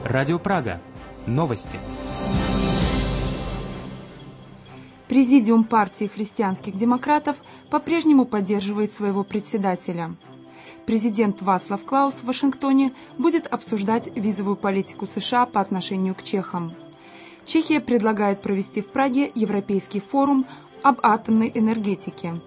Радио Прага. Новости. Президиум партии христианских демократов по-прежнему поддерживает своего председателя. Президент Вацлав Клаус в Вашингтоне будет обсуждать визовую политику США по отношению к чехам. Чехия предлагает провести в Праге Европейский форум об атомной энергетике.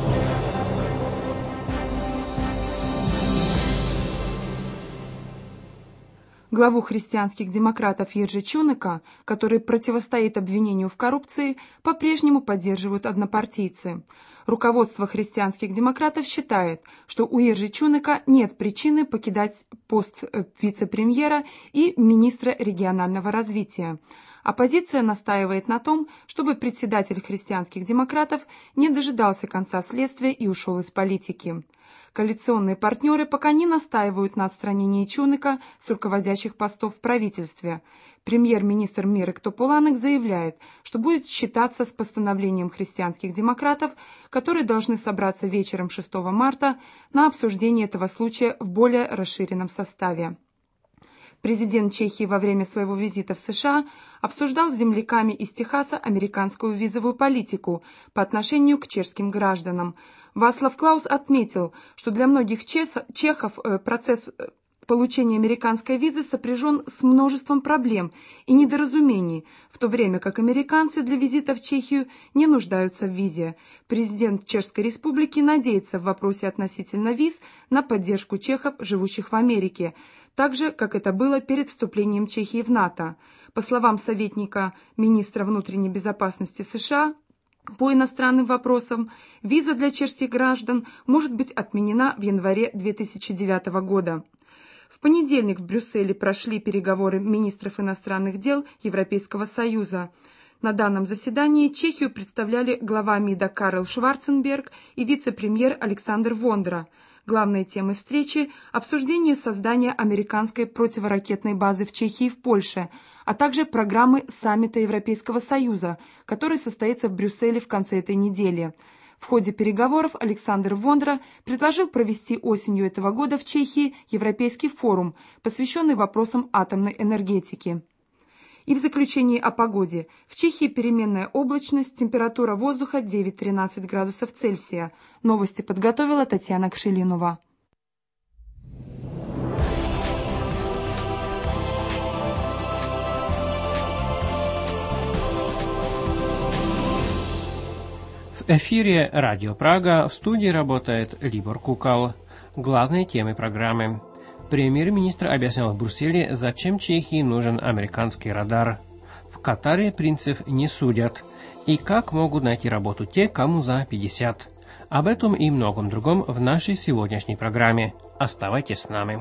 Главу христианских демократов Ержи Чуныка, который противостоит обвинению в коррупции, по-прежнему поддерживают однопартийцы. Руководство христианских демократов считает, что у Ержи Чуныка нет причины покидать пост вице-премьера и министра регионального развития. Оппозиция настаивает на том, чтобы председатель христианских демократов не дожидался конца следствия и ушел из политики. Коалиционные партнеры пока не настаивают на отстранении Чуныка с руководящих постов в правительстве. Премьер-министр Мирек Тополанек заявляет, что будет считаться с постановлением христианских демократов, которые должны собраться вечером 6 марта на обсуждение этого случая в более расширенном составе. Президент Чехии во время своего визита в США обсуждал с земляками из Техаса американскую визовую политику по отношению к чешским гражданам. Вацлав Клаус отметил, что для многих чехов процесс получения американской визы сопряжен с множеством проблем и недоразумений, в то время как американцы для визита в Чехию не нуждаются в визе. Президент Чешской Республики надеется в вопросе относительно виз на поддержку чехов, живущих в Америке, так же, как это было перед вступлением Чехии в НАТО. По словам советника министра внутренней безопасности США, по иностранным вопросам, виза для чешских граждан может быть отменена в январе 2009 года. В понедельник в Брюсселе прошли переговоры министров иностранных дел Европейского Союза. На данном заседании Чехию представляли глава МИДа Карл Шварценберг и вице-премьер Александр Вондра. Главные темы встречи – обсуждение создания американской противоракетной базы в Чехии и в Польше, а также программы саммита Европейского Союза, который состоится в Брюсселе в конце этой недели. В ходе переговоров Александр Вондра предложил провести осенью этого года в Чехии Европейский форум, посвященный вопросам атомной энергетики. И в заключении о погоде. В Чехии переменная облачность, температура воздуха 9-13 градусов Цельсия. Новости подготовила Татьяна Кшелинова. В эфире Радио Прага, в студии работает Libor Kukal. Главные темы программы. Премьер-министр объяснял в Брюсселе, зачем Чехии нужен американский радар. В Катаре принцев не судят. И как могут найти работу те, кому за 50. Об этом и многом другом в нашей сегодняшней программе. Оставайтесь с нами.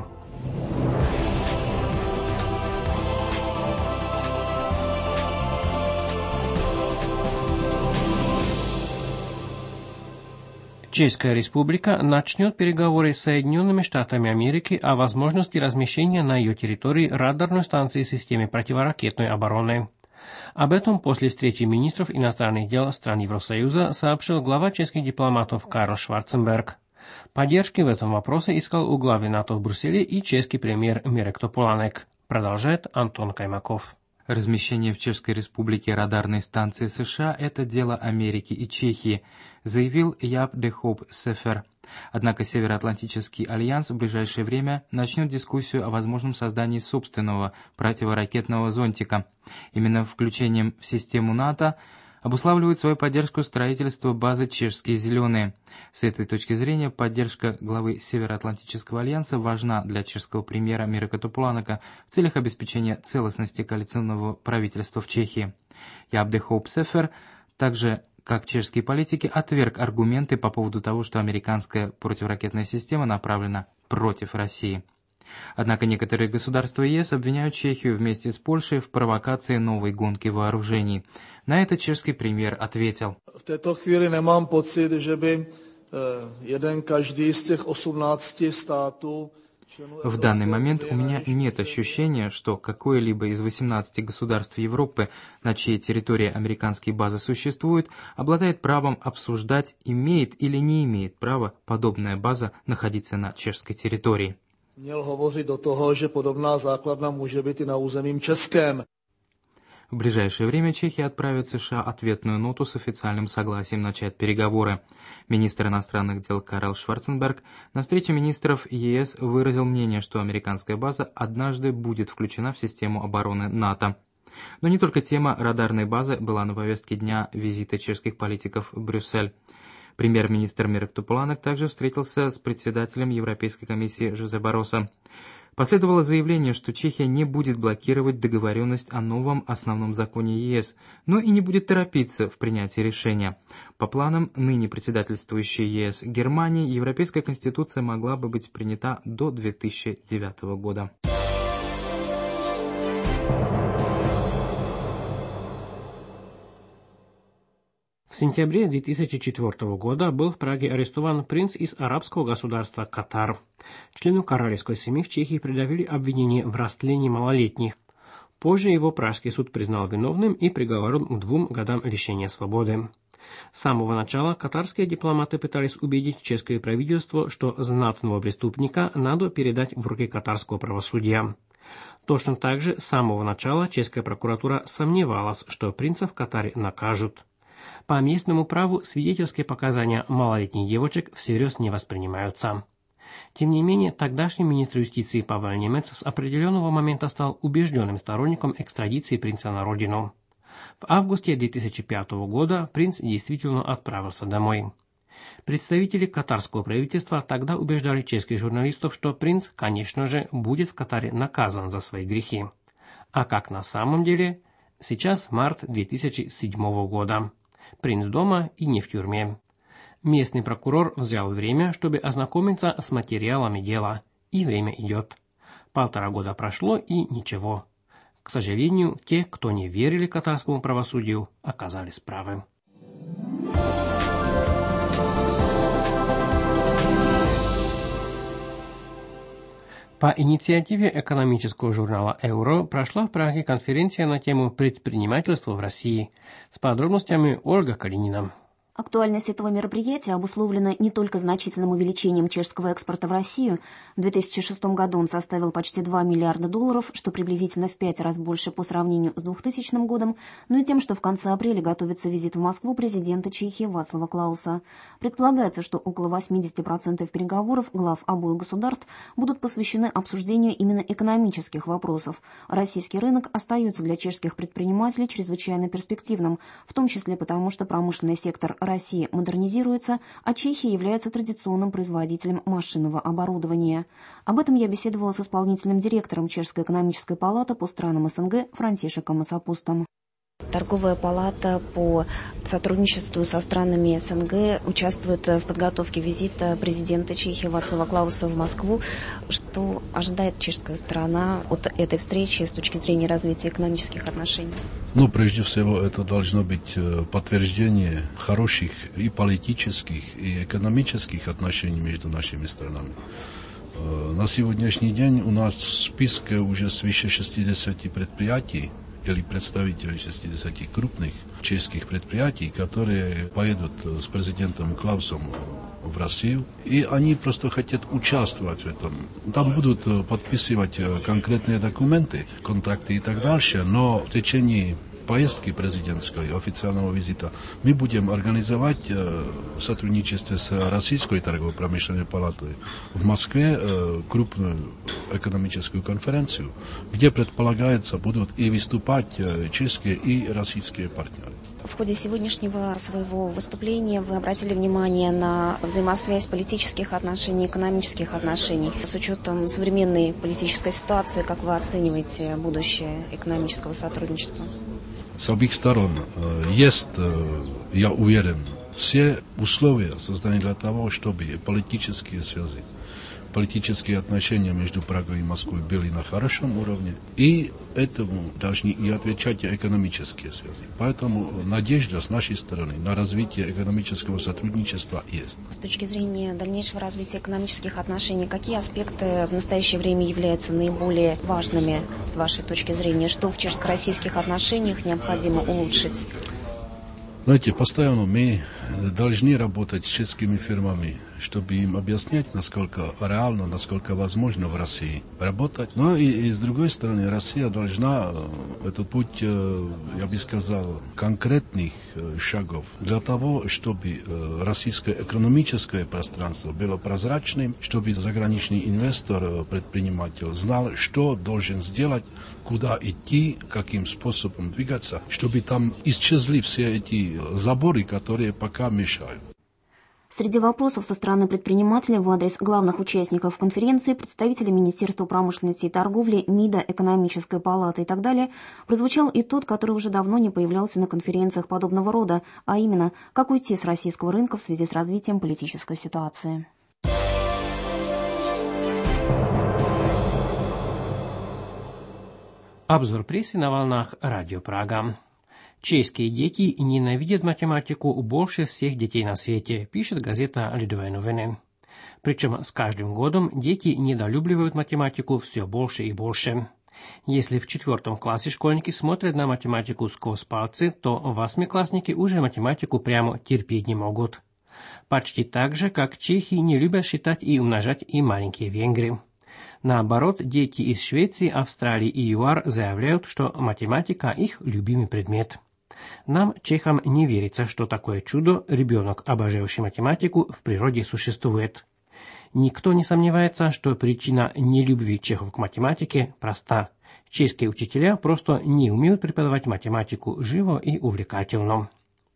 Чешская Республика начнет переговоры с Соединенными Штатами Америки о возможности размещения на ее территории радарной станции системы противоракетной обороны. Об этом после встречи министров иностранных дел стран Евросоюза сообщил глава чешских дипломатов Карл Шварценберг. Поддержки в этом вопросе искал у главы НАТО в Брюсселе и чешский премьер Мирек Тополанек. Продолжает Антон Каймаков. Размещение в Чешской Республике радарной станции США – это дело Америки и Чехии, заявил Jaap de Hoop Scheffer. Однако Североатлантический альянс в ближайшее время начнет дискуссию о возможном создании собственного противоракетного зонтика. Именно включением в систему НАТО обуславливает свою поддержку строительство базы «Чешские зеленые». С этой точки зрения поддержка главы Североатлантического альянса важна для чешского премьера Мирека Тополанека в целях обеспечения целостности коалиционного правительства в Чехии. Jaap de Hoop Scheffer также, как чешские политики, отверг аргументы по поводу того, что американская противоракетная система направлена против России. Однако некоторые государства ЕС обвиняют Чехию вместе с Польшей в провокации новой гонки вооружений. На это чешский премьер ответил. В této chvíli nemám pocit, že by jeden každý z těch 18 států. В данный момент у меня нет ощущения, что какое-либо из 18 государств Европы, на чьей территории американские базы существуют, обладает правом обсуждать, имеет или не имеет права подобная база находиться на чешской территории. měl hovořit do toho, že podobná základna může být i na území českém. В ближайшее время Чехия отправит США ответную ноту с официальным согласием начать переговоры. Министр иностранных дел Карл Шварценберг на встрече министров ЕС выразил мнение, что американская база однажды будет включена в систему обороны НАТО. Но не только тема радарной базы была на повестке дня визита чешских политиков в Брюссель. Премьер-министр Мирек Тополанек также встретился с председателем Европейской комиссии Жозе Барросо. Последовало заявление, что Чехия не будет блокировать договоренность о новом основном законе ЕС, но и не будет торопиться в принятии решения. По планам ныне председательствующей ЕС Германии, Европейская конституция могла бы быть принята до 2009 года. В сентябре 2004 года был в Праге арестован принц из арабского государства Катар. Члену королевской семьи в Чехии предъявили обвинение в растлении малолетних. Позже его пражский суд признал виновным и приговорил к 2 годам лишения свободы. С самого начала катарские дипломаты пытались убедить чешское правительство, что знатного преступника надо передать в руки катарского правосудия. Точно так же с самого начала чешская прокуратура сомневалась, что принца в Катаре накажут. По местному праву свидетельские показания малолетних девочек всерьез не воспринимаются. Тем не менее, тогдашний министр юстиции Павел Немец с определенного момента стал убежденным сторонником экстрадиции принца на родину. В августе 2005 года принц действительно отправился домой. Представители катарского правительства тогда убеждали чешских журналистов, что принц, конечно же, будет в Катаре наказан за свои грехи. А как на самом деле? Сейчас март 2007 года. Принц дома и не в тюрьме. Местный прокурор взял время, чтобы ознакомиться с материалами дела, и время идет. 1,5 года прошло, и ничего. К сожалению, те, кто не верили катарскому правосудию, оказались правы. По инициативе экономического журнала «Эуро» прошла в Праге конференция на тему «Предпринимательство в России». С подробностями Ольга Калинина. Актуальность этого мероприятия обусловлена не только значительным увеличением чешского экспорта в Россию. В 2006 году он составил почти $2 миллиарда, что приблизительно в 5 раз больше по сравнению с 2000 годом, но и тем, что в конце апреля готовится визит в Москву президента Чехии Вацлава Клауса. Предполагается, что около 80% переговоров глав обоих государств будут посвящены обсуждению именно экономических вопросов. Российский рынок остается для чешских предпринимателей чрезвычайно перспективным, в том числе потому, что промышленный сектор Россия модернизируется, а Чехия является традиционным производителем машинного оборудования. Об этом я беседовала с исполнительным директором Чешской экономической палаты по странам СНГ Франтишеком Масапустом. Торговая палата по сотрудничеству со странами СНГ участвует в подготовке визита президента Чехии Вацлава Клауса в Москву. Что ожидает чешская сторона от этой встречи с точки зрения развития экономических отношений? Прежде всего, это должно быть подтверждение хороших и политических, и экономических отношений между нашими странами. На сегодняшний день у нас в списке уже свыше 60 предприятий, или представители 60 крупных чешских предприятий, которые поедут с президентом Клаусом в Россию, и они просто хотят участвовать в этом. Там будут подписывать конкретные документы, контракты и так дальше, но в течение поездки президентской, официального визита, мы будем организовать в сотрудничестве с Российской торгово-промышленной палатой в Москве крупную экономическую конференцию, где, предполагается, будут и выступать чешские и российские партнеры. В ходе сегодняшнего своего выступления вы обратили внимание на взаимосвязь политических отношений, экономических отношений. С учетом современной политической ситуации, как вы оцениваете будущее экономического сотрудничества? С обеих сторон есть, я уверен, все условия созданы для того, чтобы политические связи, политические отношения между Прагой и Москвой были на хорошем уровне, и этому должны и отвечать экономические связи. Поэтому надежда с нашей стороны на развитие экономического сотрудничества есть. С точки зрения дальнейшего развития экономических отношений, какие аспекты в настоящее время являются наиболее важными с вашей точки зрения? Что в чешско-российских отношениях необходимо улучшить? Знаете, постоянно мы должны работать с чешскими фирмами, чтобы им объяснять, насколько реально, насколько возможно в России работать. Но и с другой стороны, Россия должна этот путь, я бы сказал, конкретных шагов для того, чтобы российское экономическое пространство было прозрачным, чтобы заграничный инвестор, предприниматель знал, что должен сделать, куда идти, каким способом двигаться, чтобы там исчезли все эти заборы, которые пока мешают. Среди вопросов со стороны предпринимателей в адрес главных участников конференции, представителей Министерства промышленности и торговли, МИДа, Экономической палаты и так далее, прозвучал и тот, который уже давно не появлялся на конференциях подобного рода, а именно, как уйти с российского рынка в связи с развитием политической ситуации. Обзор прессы на волнах Радио Прага. Чешские дети ненавидят математику больше всех детей на свете, пишет газета «Lidové noviny». Причем с каждым годом дети недолюбливают математику все больше и больше. Если в 4 классе школьники смотрят на математику сквозь пальцы, то восьмиклассники уже математику прямо терпеть не могут. Почти так же, как чехи не любят считать и умножать и маленькие венгры. Наоборот, дети из Швеции, Австралии и ЮАР заявляют, что математика – их любимый предмет. Нам, чехам, не верится, что такое чудо, ребенок, обожающий математику, в природе существует. Никто не сомневается, что причина нелюбви чехов к математике проста. Чешские учителя просто не умеют преподавать математику живо и увлекательно.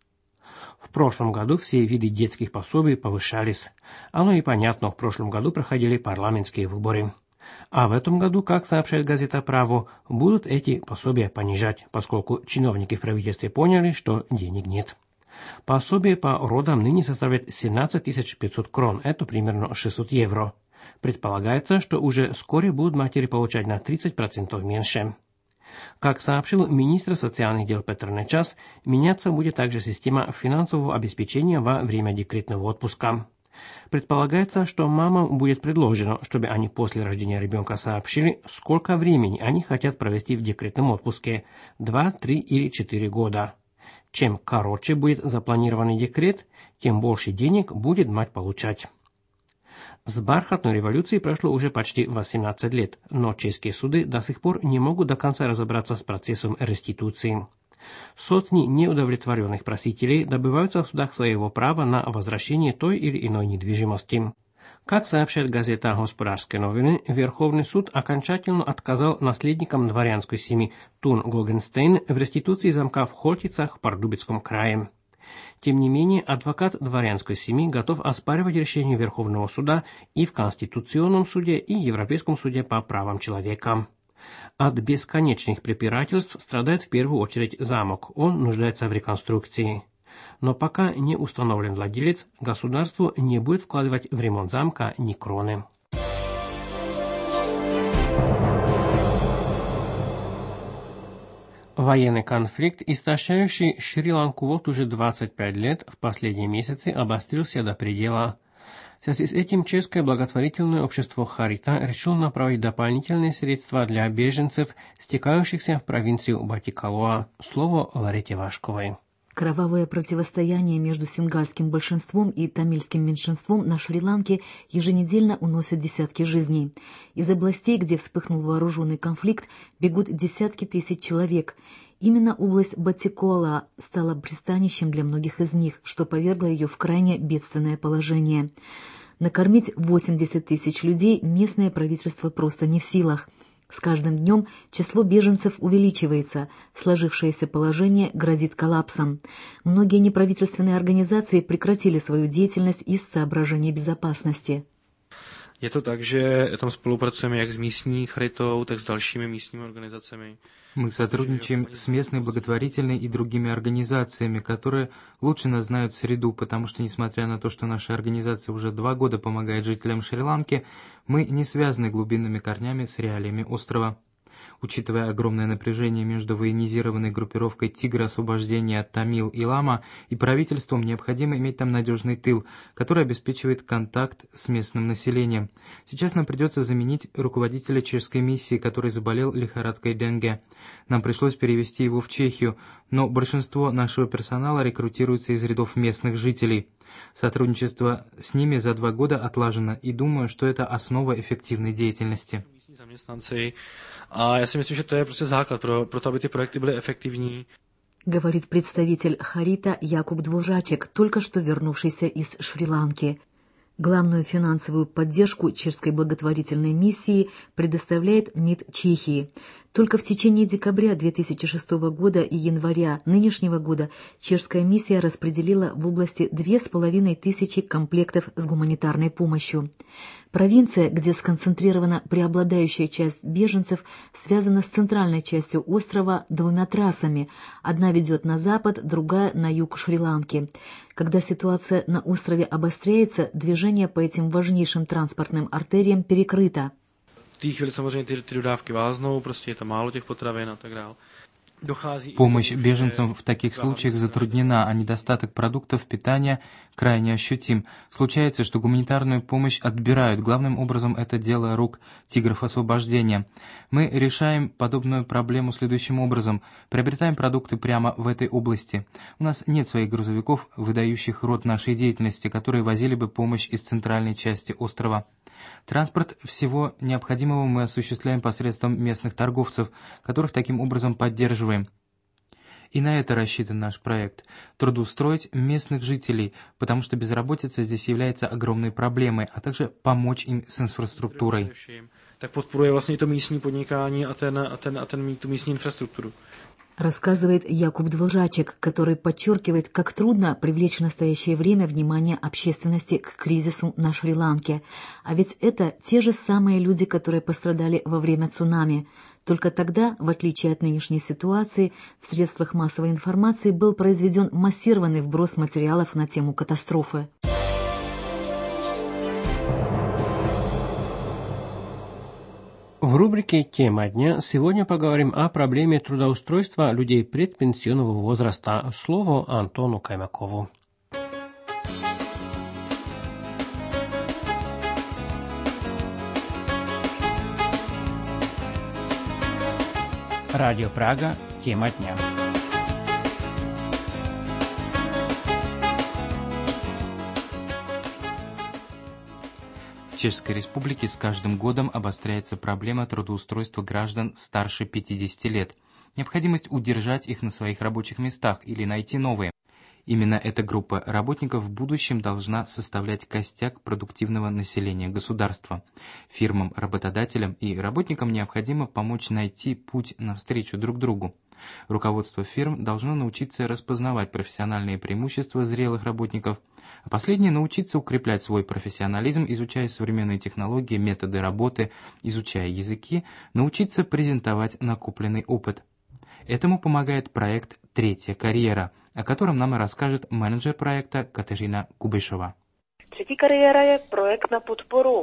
В прошлом году все виды детских пособий повышались. Оно и понятно, в прошлом году проходили парламентские выборы. А в этом году, как сообщает газета «Право», будут эти пособия понижать, поскольку чиновники в правительстве поняли, что денег нет. Пособие по родам ныне составляет 17 500 крон, это примерно 600 евро. Предполагается, что уже вскоре будут матери получать на 30% меньше. Как сообщил министр социальных дел Петр Нечас, меняться будет также система финансового обеспечения во время декретного отпуска. Предполагается, что мамам будет предложено, чтобы они после рождения ребенка сообщили, сколько времени они хотят провести в декретном отпуске – 2, 3 или 4 года. Чем короче будет запланированный декрет, тем больше денег будет мать получать. С бархатной революцией прошло уже почти 18 лет, но чешские суды до сих пор не могут до конца разобраться с процессом реституции. Сотни неудовлетворенных просителей добиваются в судах своего права на возвращение той или иной недвижимости. Как сообщает газета «Hospodářské noviny», Верховный суд окончательно отказал наследникам дворянской семьи Thun-Gloggenstein в реституции замка в Холтицах в Пардубицком крае. Тем не менее, адвокат дворянской семьи готов оспаривать решение Верховного суда и в Конституционном суде, и Европейском суде по правам человека. От бесконечных препирательств страдает в первую очередь замок, он нуждается в реконструкции. Но пока не установлен владелец, государству не будет вкладывать в ремонт замка ни кроны. Военный конфликт, истощающий Шри-Ланку вот уже 25 лет, в последние месяцы обострился до предела. В связи с этим чешское благотворительное общество Харита решило направить дополнительные средства для беженцев, стекающихся в провинцию Батикалоа. Слово Ларете Вашковой. Кровавое противостояние между сингальским большинством и тамильским меньшинством на Шри-Ланке еженедельно уносит десятки жизней. Из областей, где вспыхнул вооруженный конфликт, бегут десятки тысяч человек. Именно область Батикола стала пристанищем для многих из них, что повергло ее в крайне бедственное положение. Накормить 80 тысяч людей местное правительство просто не в силах. С каждым днем число беженцев увеличивается, сложившееся положение грозит коллапсом. Многие неправительственные организации прекратили свою деятельность из соображений безопасности. Je to tak, že tam spolupracujeme jak s místní charitou, tak s dalšími místními organizacemi. Мы сотрудничаем с местной благотворительной и другими организациями, которые лучше нас знают среду, потому что, несмотря на то, что наша организация уже 2 года помогает жителям Шри-Ланки, мы не связаны глубинными корнями с реалиями острова. Учитывая огромное напряжение между военизированной группировкой «Тигры освобождения» Тамил и Лама и правительством, необходимо иметь там надежный тыл, который обеспечивает контакт с местным населением. Сейчас нам придется заменить руководителя чешской миссии, который заболел лихорадкой денге. Нам пришлось перевести его в Чехию, но большинство нашего персонала рекрутируется из рядов местных жителей. Сотрудничество с ними за 2 года отлажено, и думаю, что это основа эффективной деятельности. А я si myslím, že to je prostě základ pro to, aby ty projekty byly efektivní. Говорит представитель Харита Якуб Двужачек, только что вернувшийся из Шри-Ланки. Главную финансовую поддержку чешской благотворительной миссии предоставляет МИД Чехии. Только в течение декабря 2006 года и января нынешнего года чешская миссия распределила в области 2500 комплектов с гуманитарной помощью. Провинция, где сконцентрирована преобладающая часть беженцев, связана с центральной частью острова 2 трассами. Одна ведет на запад, другая на юг Шри-Ланки. Когда ситуация на острове обостряется, движение по этим важнейшим транспортным артериям перекрыто. V té chvíli samozřejmě ty dodávky váznou, prostě je tam málo těch potravin a tak dále. Помощь беженцам в таких случаях затруднена, а недостаток продуктов питания крайне ощутим. Случается, что гуманитарную помощь отбирают. Главным образом это дело рук тигров освобождения. Мы решаем подобную проблему следующим образом. Приобретаем продукты прямо в этой области. У нас нет своих грузовиков, выдающих род нашей деятельности, которые возили бы помощь из центральной части острова. Транспорт всего необходимого мы осуществляем посредством местных торговцев, которых таким образом поддерживаем. И на это рассчитан наш проект – трудоустроить местных жителей, потому что безработица здесь является огромной проблемой, а также помочь им с инфраструктурой. Так podporuje vlastně to místní podnikání a tu místní infrastrukturu. Рассказывает Якуб Двужачек, который подчеркивает, как трудно привлечь в настоящее время внимание общественности к кризису на Шри-Ланке. А ведь это те же самые люди, которые пострадали во время цунами. Только тогда, в отличие от нынешней ситуации, в средствах массовой информации был произведен массированный вброс материалов на тему катастрофы. В рубрике «Тема дня» сегодня поговорим о проблеме трудоустройства людей предпенсионного возраста. Слово Антону Каймакову. Радио Прага. Тема дня. В Чешской Республике с каждым годом обостряется проблема трудоустройства граждан старше 50 лет. Необходимость удержать их на своих рабочих местах или найти новые. Именно эта группа работников в будущем должна составлять костяк продуктивного населения государства. Фирмам, работодателям и работникам необходимо помочь найти путь навстречу друг другу. Руководство фирм должно научиться распознавать профессиональные преимущества зрелых работников, а последние научиться укреплять свой профессионализм, изучая современные технологии, методы работы, изучая языки, научиться презентовать накопленный опыт. Этому помогает проект «Третья карьера», о котором нам и расскажет менеджер проекта Kateřina Kubešová. Третья карьера je проект на подпору.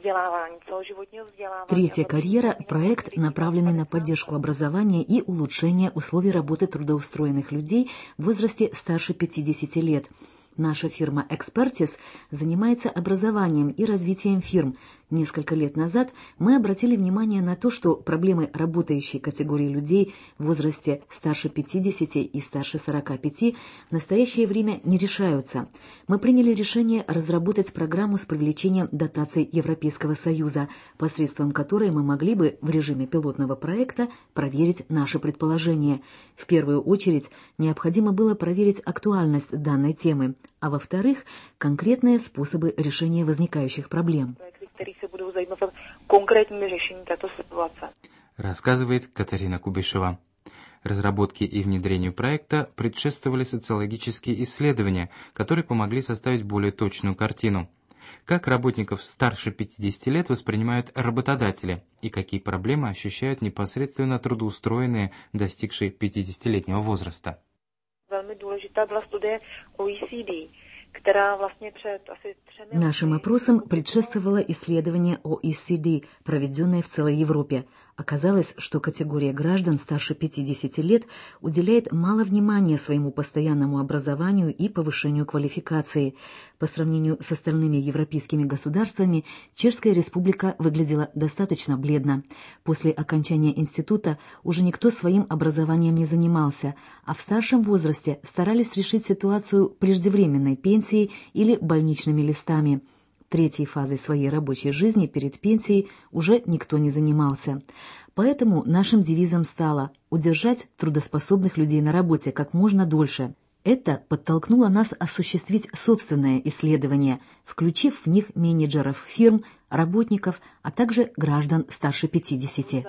Третья карьера – проект, направленный на поддержку образования и улучшение условий работы трудоустроенных людей в возрасте старше 50 лет. Наша фирма «Экспертис» занимается образованием и развитием фирм. Несколько лет назад мы обратили внимание на то, что проблемы работающей категории людей в возрасте старше 50 и старше 45 в настоящее время не решаются. Мы приняли решение разработать программу с привлечением дотаций Европейского Союза, посредством которой мы могли бы в режиме пилотного проекта проверить наши предположения. В первую очередь необходимо было проверить актуальность данной темы, а во-вторых, конкретные способы решения возникающих проблем. Рассказывает Kateřina Kubešová. Разработке и внедрению проекта предшествовали социологические исследования, которые помогли составить более точную картину. Как работников старше 50 лет воспринимают работодатели и какие проблемы ощущают непосредственно трудоустроенные, достигшие 50-летнего возраста. Нашим опросам предшествовало исследование OECD, проведенное в целой Европе. Оказалось, что категория граждан старше 50 лет уделяет мало внимания своему постоянному образованию и повышению квалификации. По сравнению с остальными европейскими государствами, Чешская Республика выглядела достаточно бледно. После окончания института уже никто своим образованием не занимался, а в старшем возрасте старались решить ситуацию преждевременной пенсией или больничными листами. Третьей фазой своей рабочей жизни перед пенсией уже никто не занимался. Поэтому нашим девизом стало удержать трудоспособных людей на работе как можно дольше. Это подтолкнуло нас осуществить собственное исследование, включив в них менеджеров фирм, работников, а также граждан старше 50.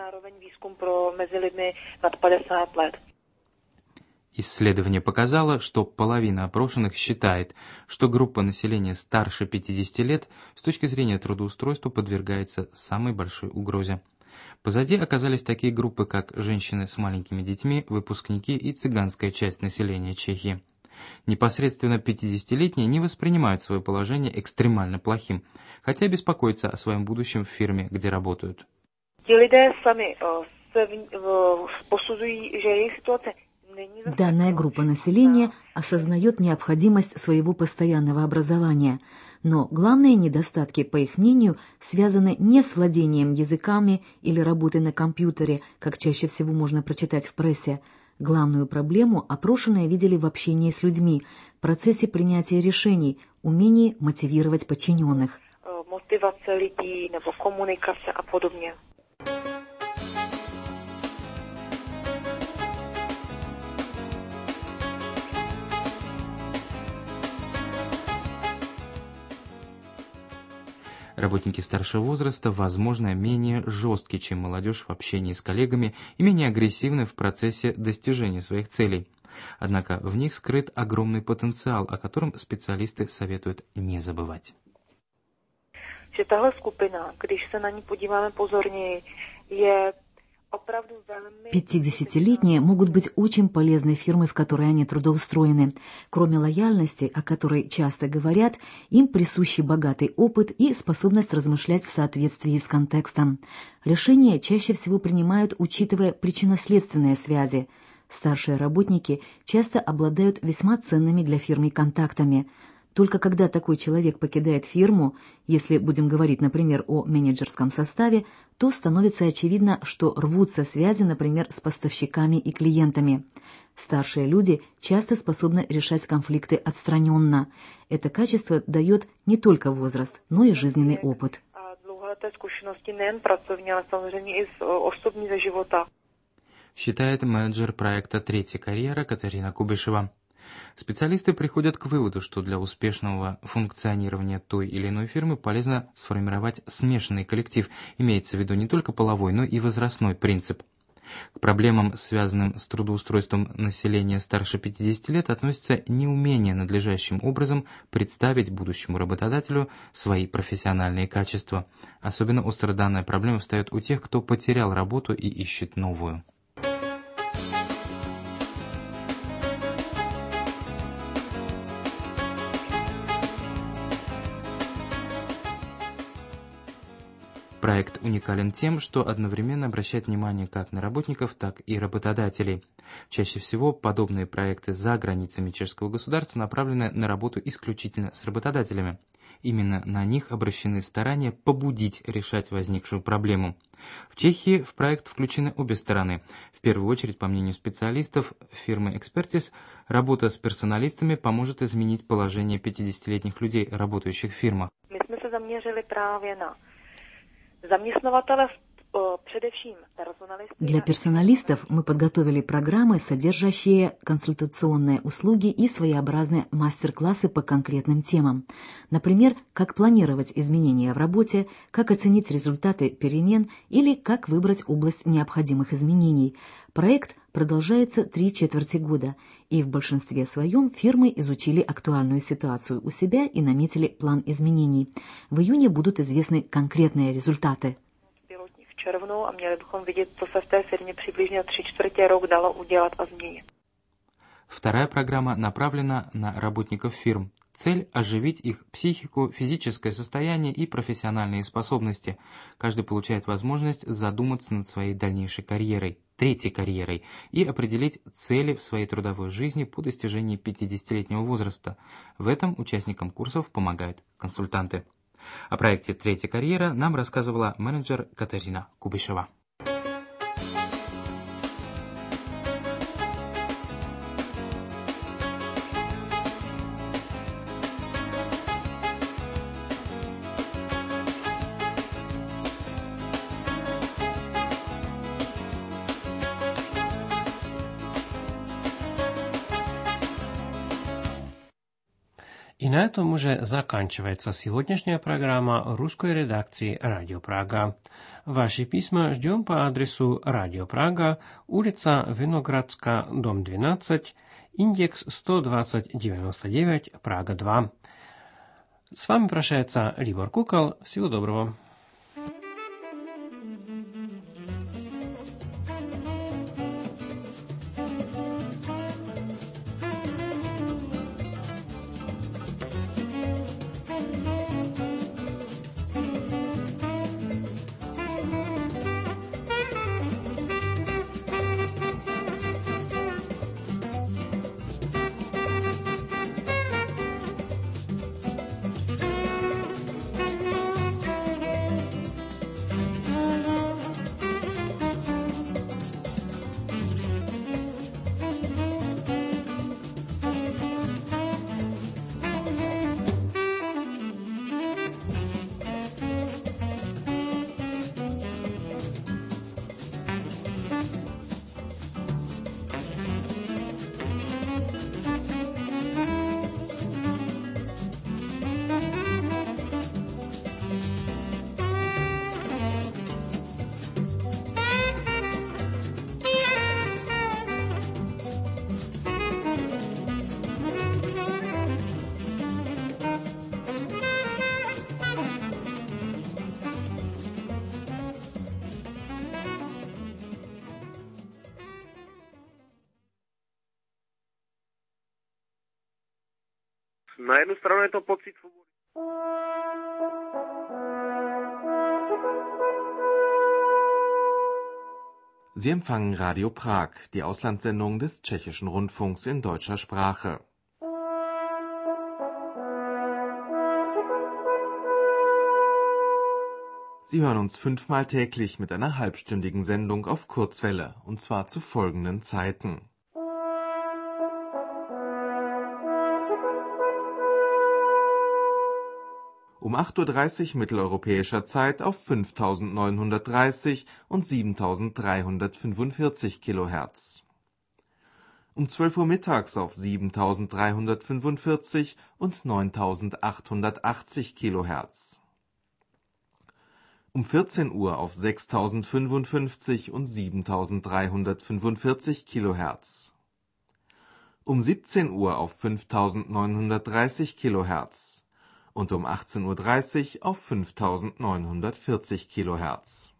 Исследование показало, что половина опрошенных считает, что группа населения старше 50 лет с точки зрения трудоустройства подвергается самой большой угрозе. Позади оказались такие группы, как женщины с маленькими детьми, выпускники и цыганская часть населения Чехии. Непосредственно 50-летние не воспринимают свое положение экстремально плохим, хотя беспокоятся о своем будущем в фирме, где работают. Данная группа населения осознает необходимость своего постоянного образования, но главные недостатки, по их мнению, связаны не с владением языками или работой на компьютере, как чаще всего можно прочитать в прессе. Главную проблему опрошенные видели в общении с людьми, процессе принятия решений, умении мотивировать подчиненных. Motivace lidí nebo komunikace a podobně. Работники старшего возраста, возможно, менее жесткие, чем молодежь в общении с коллегами и менее агрессивны в процессе достижения своих целей. Однако в них скрыт огромный потенциал, о котором специалисты советуют не забывать. Že tahle skupina, když se na ní podíváme pozorněji, je 50-летние могут быть очень полезной фирмой, в которой они трудоустроены. Кроме лояльности, о которой часто говорят, им присущи богатый опыт и способность размышлять в соответствии с контекстом. Решения чаще всего принимают, учитывая причинно-следственные связи. Старшие работники часто обладают весьма ценными для фирмы контактами. Только когда такой человек покидает фирму, если будем говорить, например, о менеджерском составе, то становится очевидно, что рвутся связи, например, с поставщиками и клиентами. Старшие люди часто способны решать конфликты отстраненно. Это качество дает не только возраст, но и жизненный опыт. Считает менеджер проекта «Третья карьера» Катерина Кубышева. Специалисты приходят к выводу, что для успешного функционирования той или иной фирмы полезно сформировать смешанный коллектив, имеется в виду не только половой, но и возрастной принцип. К проблемам, связанным с трудоустройством населения старше 50 лет, относится неумение надлежащим образом представить будущему работодателю свои профессиональные качества. Особенно остро данная проблема встает у тех, кто потерял работу и ищет новую. Проект уникален тем, что одновременно обращает внимание как на работников, так и работодателей. Чаще всего подобные проекты за границами чешского государства направлены на работу исключительно с работодателями. Именно на них обращены старания побудить решать возникшую проблему. В Чехии в проект включены обе стороны. В первую очередь, по мнению специалистов фирмы Expertis, работа с персоналистами поможет изменить положение 50-летних людей, работающих в фирмах. Для персоналистов мы подготовили программы, содержащие консультационные услуги и своеобразные мастер-классы по конкретным темам. Например, как планировать изменения в работе, как оценить результаты перемен или как выбрать область необходимых изменений. Проект продолжается 3/4 года, и в большинстве своем фирмы изучили актуальную ситуацию у себя и наметили план изменений. В июне будут известны конкретные результаты. В červnu a měli bychom vidět, co se v té firmě přibližně 3/4 rok dalo udělat a změnit. Вторая программа направлена на работников фирм. Цель – оживить их психику, физическое состояние и профессиональные способности. Каждый получает возможность задуматься над своей дальнейшей карьерой, третьей карьерой, и определить цели в своей трудовой жизни по достижении 50-летнего возраста. В этом участникам курсов помогают консультанты. О проекте «Третья карьера» нам рассказывала менеджер Катерина Кубышева. И на этом уже заканчивается сегодняшняя программа русской редакции «Радио Прага». Ваши письма ждем по адресу «Радио Прага», улица Виноградска, дом 12, индекс 12099, Прага 2. С вами прощается Libor Kukal. Всего доброго. Na jednu stranu je to pocit svobody. Sie empfangen Radio Prag, die Auslandssendung des Tschechischen Rundfunks in deutscher Sprache. Sie hören uns 5-mal täglich mit einer halbstündigen Sendung auf Kurzwelle, und zwar zu folgenden Zeiten. Um 8:30 Uhr mitteleuropäischer Zeit auf 5930 und 7345 kHz. Um 12 Uhr mittags auf 7345 und 9880 kHz. Um 14 Uhr auf 6055 und 7345 kHz. Um 17 Uhr auf 5930 kHz. Und um 18:30 Uhr auf 5940 kHz.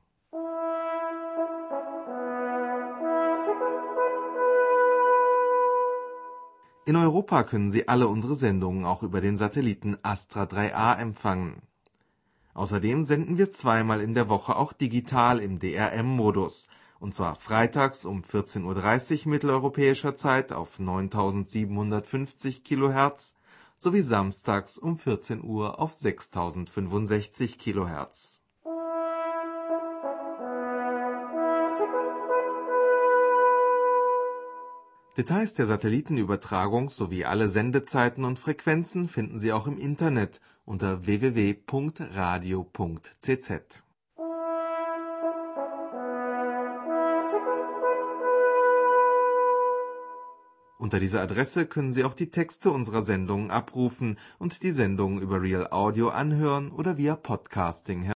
In Europa können Sie alle unsere Sendungen auch über den Satelliten Astra 3A empfangen. Außerdem senden wir 2-mal in der Woche auch digital im DRM-Modus, und zwar freitags um 14:30 Uhr mitteleuropäischer Zeit auf 9750 kHz, sowie samstags um 14 Uhr auf 6065 kHz. Details der Satellitenübertragung sowie alle Sendezeiten und Frequenzen finden Sie auch im Internet unter www.radio.cz. Unter dieser Adresse können Sie auch die Texte unserer Sendungen abrufen und die Sendungen über Real Audio anhören oder via Podcasting